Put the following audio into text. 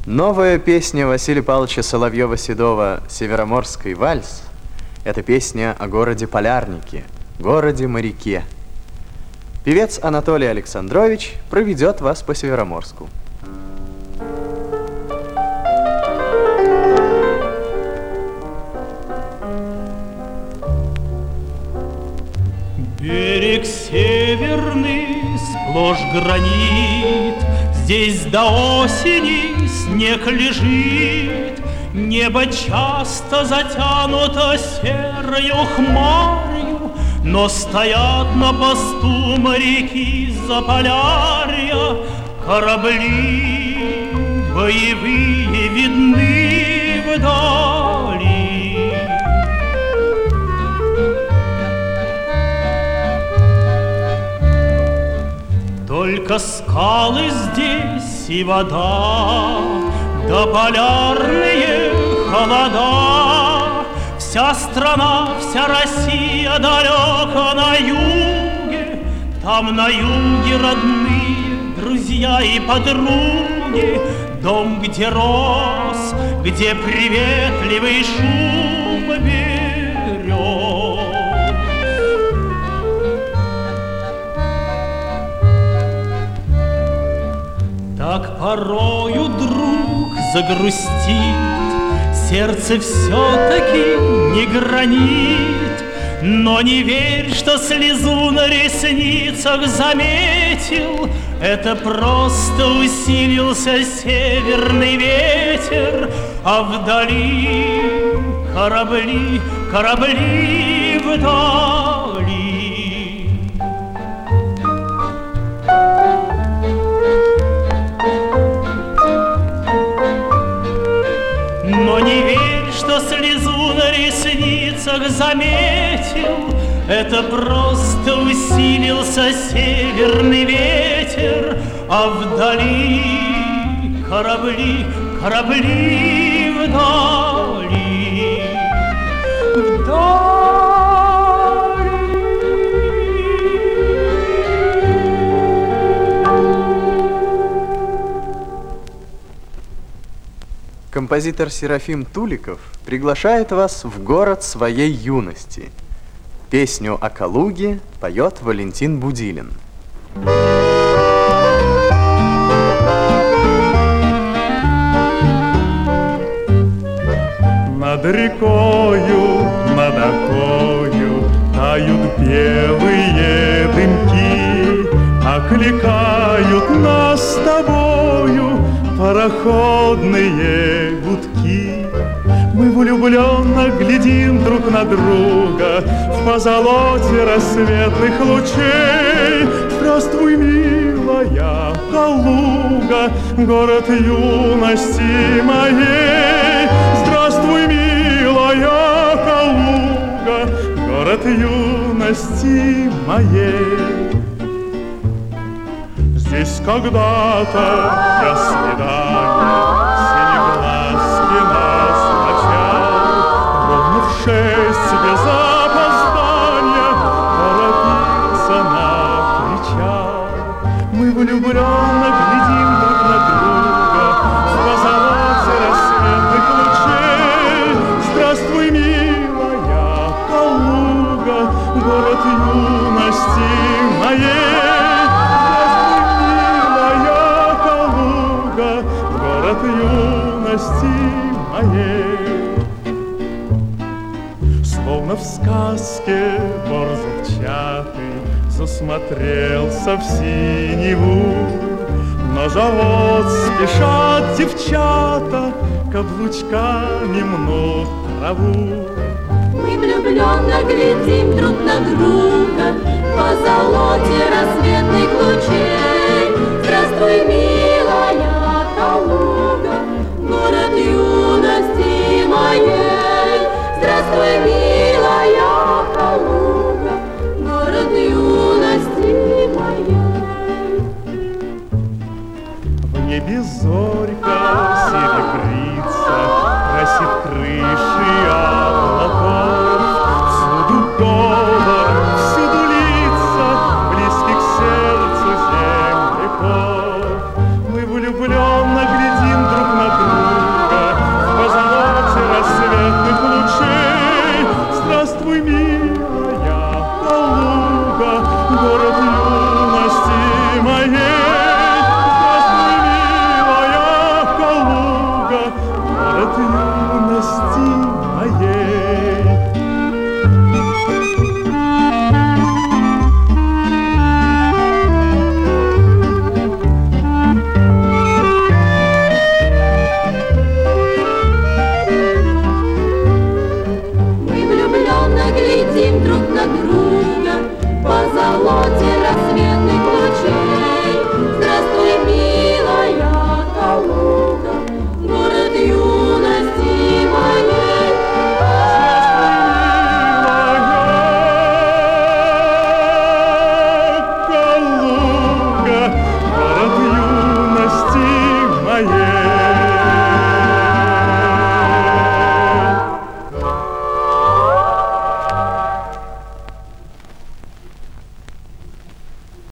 Новая песня Василия Павловича Соловьева-Седова «Североморский вальс» – это песня о городе Полярнике, городе-моряке. Певец Анатолий Александрович проведет вас по Североморску. Берег северный, сплошь гранит, здесь до осени снег лежит, небо часто затянуто серою хмарью, но стоят на посту моряки Заполярья, корабли боевые видны вдали. Только скалы здесь и вода, да полярные холода. Вся страна, вся Россия далеко на юге, там на юге родные друзья и подруги. Дом, где рос, где приветливый шум берез. Так порою, друг, загрустит, сердце все-таки не гранит. Но не верь, что слезу на ресницах заметил, это просто усилился северный ветер, а вдали корабли, корабли вдали. Но не верь, что слезу на ресницах заметил, это просто усилился северный ветер, а вдали корабли, корабли вдали, вдали. Композитор Серафим Туликов приглашает вас в город своей юности. Песню о Калуге поет Валентин Будилин. Над рекою, над окою тают белые дымки, окликают нас с тобою пароходные гудки. Мы влюбленно глядим друг на друга в позолоте рассветных лучей. Здравствуй, милая Калуга, город юности моей. Здравствуй, милая Калуга, город юности моей. Здесь когда-то для свидания синеглазки нас начал, ровно в 6 без опоздания торопиться накричал. Мы влюбленно глядим друг на друга в позолоте рассветных лучей. Здравствуй, милая Калуга, город юности моей. Город юности моей. Словно в сказке бор зубчатый засмотрелся в синеву, на завод спешат девчата, каблучками мнут траву. Мы влюбленно глядим друг на друга по золоте рассветных лучей. Здравствуй, милая Калуга, город юности моей. Здравствуй, милая Калуга, город юности моей. В небе зорька серебрится, красит крыши облаков. Всюду говор, всюду лица, близких к сердцу земляков. Мы влюблены